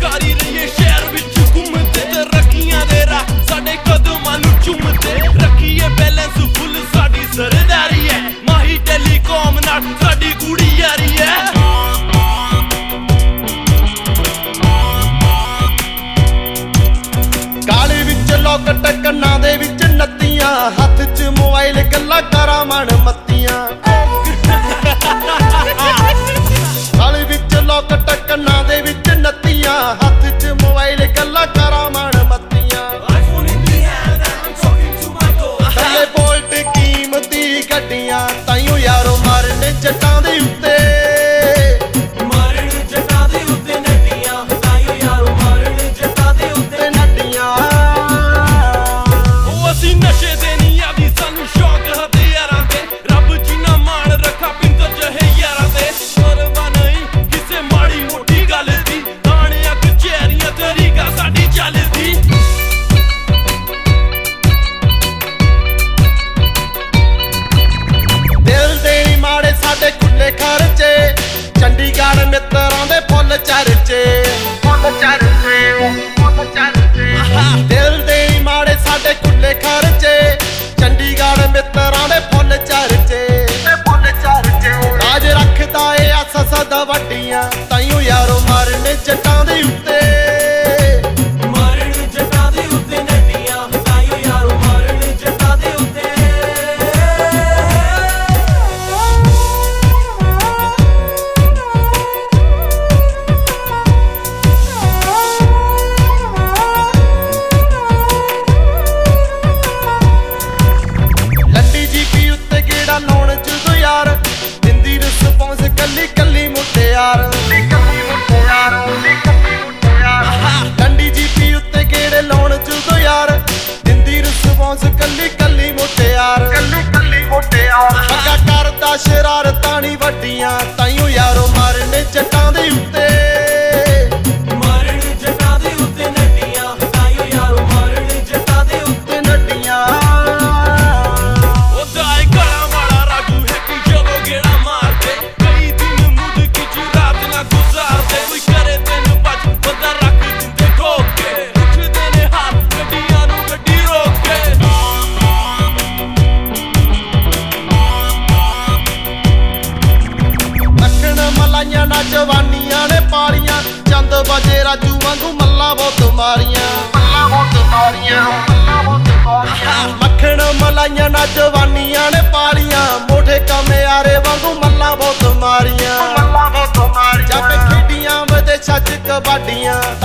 कारी रहिए शहर विच घूमते ते रखियां दे राह साडे कदमां नूं चूमते रखिए बैलेंस फुल साडी सरदारी है माही टेलीकॉम नाल साडी कुड़ी यारी है काले विच लॉकट कन्नां दे विच नत्तियां हत्थ च मोबाइल गल्लां करा मन मत्तियां काले विच लॉकट कन्नां दे विच नत्तियां हत्थ च मोबाइल गल्लां करा मन मत्तियां थल्ले बोल्ट कीमती गड्डियां ताइयों यारो मारने जट्टां दे उत्ते खर्चे चंडीगढ़ मित्रां दे फुल चर्चे दिल दे माड़े साडे खुले खर्चे चंडीगढ़ मित्रां दे फुल चर्चे राज रखदा ए अस सदा वड्डियां ताइयों यारो मारने जट्टां दे उत्ते डंडी जीपी उत्ते गेड़े लाउण जदों यार दिंदी रिस्पांस कल्ली कल्ली मुटियार पक्का करदा शरारतां नी वड्डियां ताइयों यारो मारने जट्टां दे उत्ते जवानियां ने पालियां चंद बजे राजू वांगू मल्ला बहुत मारियां मक्खण मलाइयां ना जवानियां ने पालियां मोटे कमे यारे वांगू मल्ला बहुत मारियां जब खेडियां विदेशां च कबड्डियां